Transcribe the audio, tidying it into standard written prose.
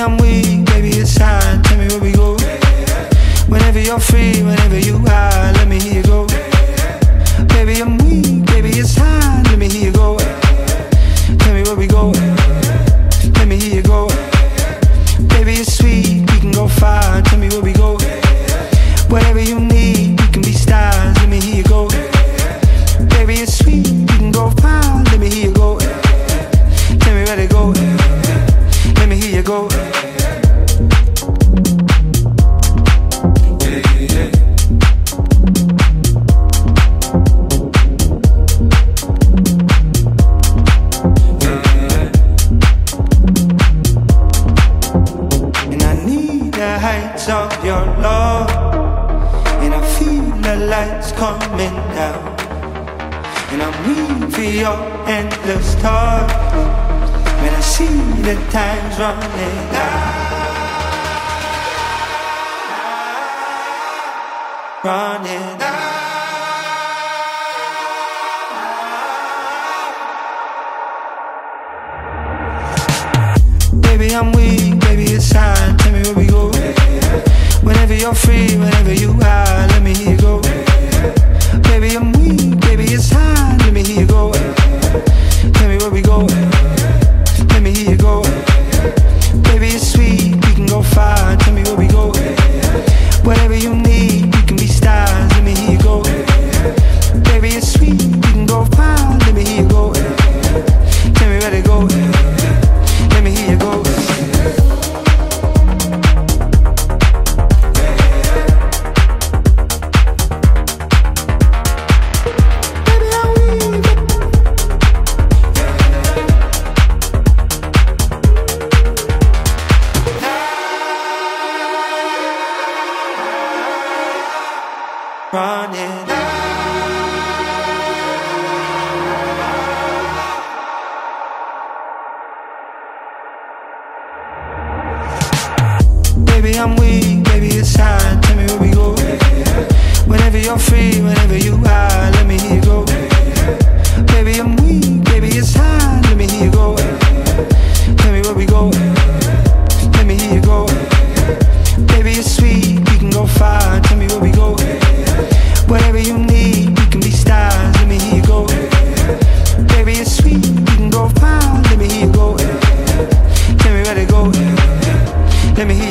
I'm weak, baby, it's time. Tell me where we go. Whenever you're free, whenever you are, let me hear you go. Baby, I'm weak, baby, it's time. Let me hear you go. Tell me where we go. Let me hear you go. Baby, it's sweet, we can go far. Tell me where we go. Whatever you need, we can be stars. Let me hear you go. Baby, it's sweet, we can go far. Let me hear you go. Tell me where to go. Let me hear you go. The heights of your love, and I feel the lights coming down, and I'm weak for your endless talk. When I see the time's running out, running out. Baby, I'm weak, baby, it's time. Tell me where we go. Whenever you're free, whenever you are, let me hear you go. Baby, I'm weak, baby, it's time. Let me hear you go. Tell me where we go. Let me hear you go. Baby, it's sweet, we can go far. Tell me where we go. Whatever you need, we can be stars. Let me hear you go. Baby, it's sweet, we can go far. Let me hear you go. Tell me where to go. Let me hear you go. Running Baby, I'm weak, baby, it's time. Tell me where we go. Whenever you're free, whenever you are, let me hear you go. Baby, I'm weak, baby, it's time. Let me hear you go. Tell me where we go. Let me hear you go. Baby, it's sweet, we can go far. Tell me where we go. Whatever you need, we can be stars. Let me hear you go. Baby, it's sweet, we can go far. Let me hear you go. Tell me where to go. Let me hear